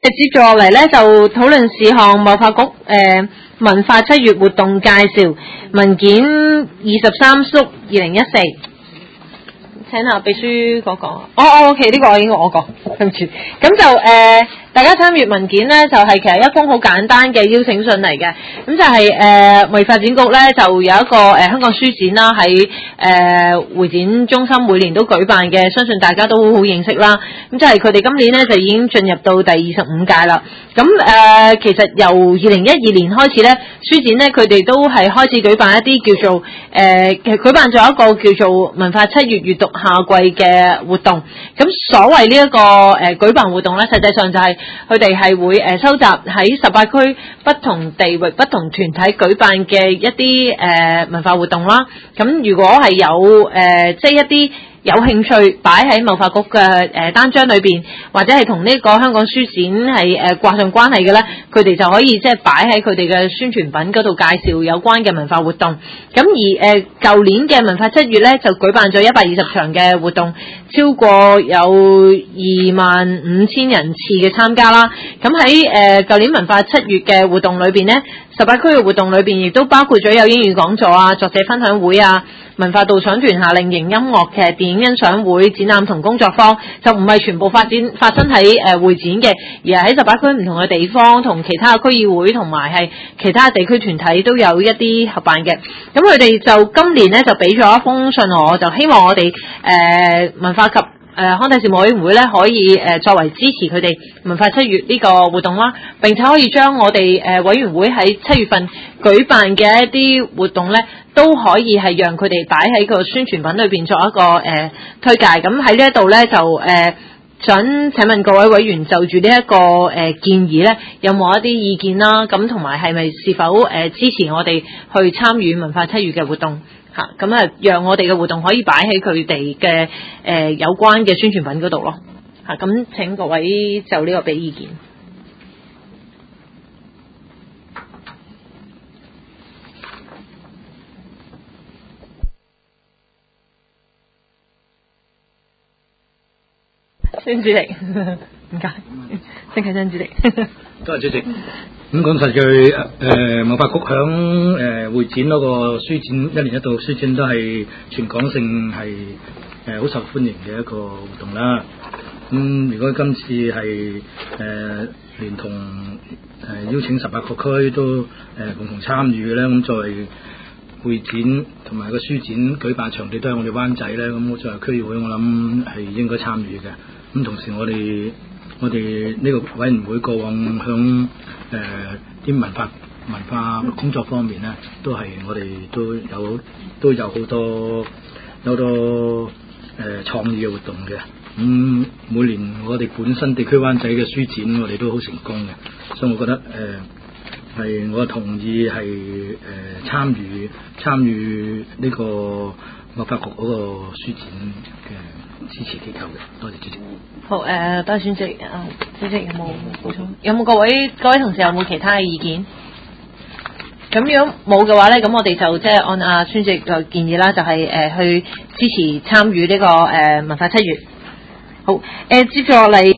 接住落嚟咧就討論事項，貿發局文化7月活動介紹文件23/2014，請下秘書嗰個。OK， 呢個應該我講，對唔住。咁就大家參閱文件咧，就係其實一封好簡單嘅邀請信嚟嘅。咁就係貿易發展局咧，就有一個香港書展啦，喺會展中心每年都舉辦嘅，相信大家都好認識啦。咁就係佢哋今年咧就已經進入到第25屆啦。咁其實由2012年開始咧，書展咧佢哋都係開始舉辦一啲叫做舉辦咗一個叫做文化7月閱讀夏季嘅活動。咁所謂呢一個舉辦活動咧，實際上就係佢哋係會收集喺18區不同地域、不同團體舉辦嘅一啲文化活動啦。咁如果係有即係一啲有興趣擺喺貿發局嘅單張裏邊，或者係同呢個香港書展係掛上關係嘅咧，佢哋就可以即係擺喺佢哋嘅宣傳品嗰度介紹有關嘅文化活動。咁而舊年嘅文化7月咧就舉辦咗120場嘅活動，超過有25,000人次嘅參加啦。咁喺舊年文化7月嘅活動裏邊咧，18區嘅活動裏邊亦都包括咗有英語講座啊、作者分享會啊、文化導賞團、夏令營、音樂劇、電影欣賞會、展覽同工作坊，就唔係全部發生喺會展嘅，而係喺18區唔同嘅地方，同其他嘅區議會同埋係其他地區團體都有一啲合辦嘅。咁佢哋就今年咧就俾咗一封信我，就希望我哋文化及康體事務委員會咧可以作為支持佢哋文化7月呢個活動啦，並且可以將我哋委員會喺7月份舉辦嘅一啲活動咧，都可以係讓佢哋擺喺個宣傳品裏邊作一個推介。咁喺呢一度咧就想請問各位委員就住呢一個建議咧，有冇一啲意見啦？咁同埋係咪是否支持我哋去參與文化7月嘅活動？咁讓我哋嘅活動可以擺喺佢哋嘅有關嘅宣傳品嗰度咯。咁請各位就呢個俾意見。張主席，唔該，請啟張主席。 多謝主席。咁講實句，貿發局響會展嗰個書展，一年一度書展都係全港性係好受歡迎嘅一個活動啦。咁如果今次係連同邀請18個區都共同參與嘅咧，咁作為會展同埋個書展舉辦場地都係我哋灣仔咧，咁我作為區議會，我諗係應該參與嘅。咁同時我哋呢個委員會過往響啲文化工作方面咧，都係我哋都有好多創意嘅活動嘅。咁每年我哋本身地區灣仔嘅書展，我哋都好成功嘅，所以我覺得係我同意係參與呢個貿發局嗰個書展嘅支持機構嘅。多謝主席。 好，多謝主席。主席有冇補充？有冇各位同事有冇其他嘅意見？咁如果冇嘅話咧，咁我哋就即係按阿孫主席嘅建議啦，就係去支持參與呢個文化7月。好，接住落嚟。